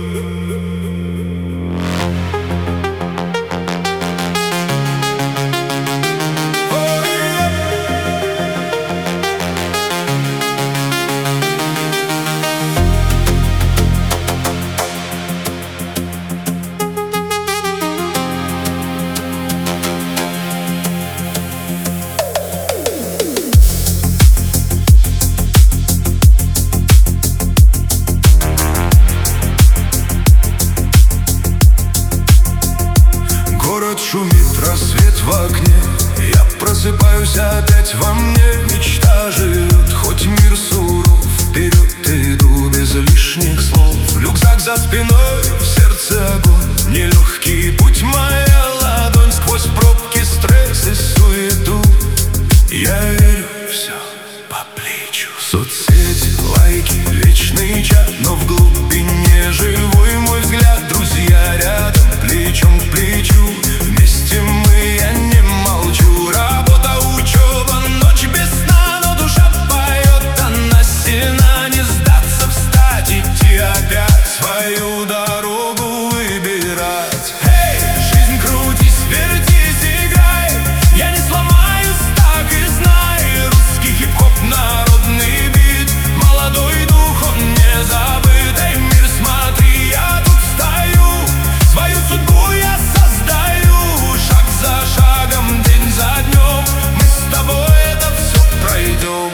Город шумит, рассвет в окне. Я просыпаюсь опять во мне. Мечта живет, хоть мир суров. Вперед иду без лишних слов. Рюкзак за спиной, в сердце огонь. Нелегкий путь, моя ладонь. Сквозь пробки, стресс и суету я верю, все по плечу. Соцсети, лайки, вечный чат. Но в глубине живой мой взгляд. Друзья рядом, плечом к плечу. Вместе мы, я не молчу. Работа, учеба, ночь без сна. Но душа поет, она сильна. Не сдаться, встать, идти опять. Свою дорогу выбирать. Эй, жизнь, крутись, вертись, играй. Я не сломаюсь, так и знай. Русский хип-хоп, народный бит. Молодой дух, он не забыт. Эй, мир, смотри, я тут стою. Свою судьбу я создаю. Шаг за шагом, день за днем. Мы с тобой это все пройдем.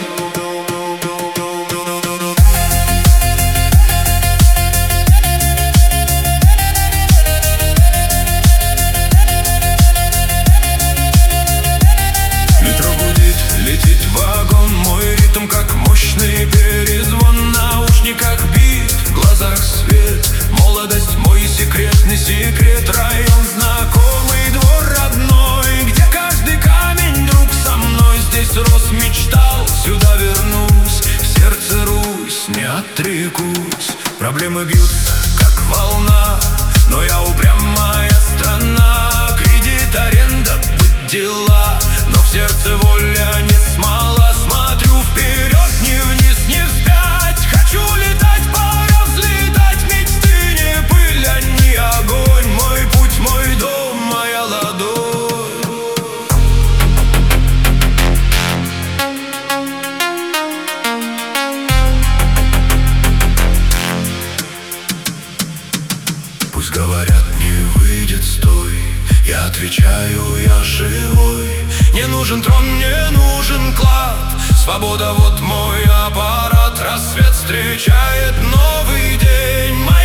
Метро гудит, летит вагон. Мой ритм как мощный перезвон. В наушниках бит, в глазах свет. Молодость мой секретный секрет. Район знакомый, двор родной, где каждый камень друг со мной. Здесь рос, мечтал, сюда вернусь. В сердце Русь, не отрекусь. Проблемы бьются, как волна, но я упрямая страна. Кредит, аренда, быт, дела. Но в сердце воля не смола. Смотрю вперед, ни вниз, ни вспять. Хочу летать, пора взлетать. Мечты не пыль, они огонь. Мой путь, мой дом, моя ладонь. Пусть говорят, не выйдет, стой. Я отвечаю, я живой. Не нужен трон, не нужен клад. Свобода, вот мой аппарат. Рассвет встречает новый день.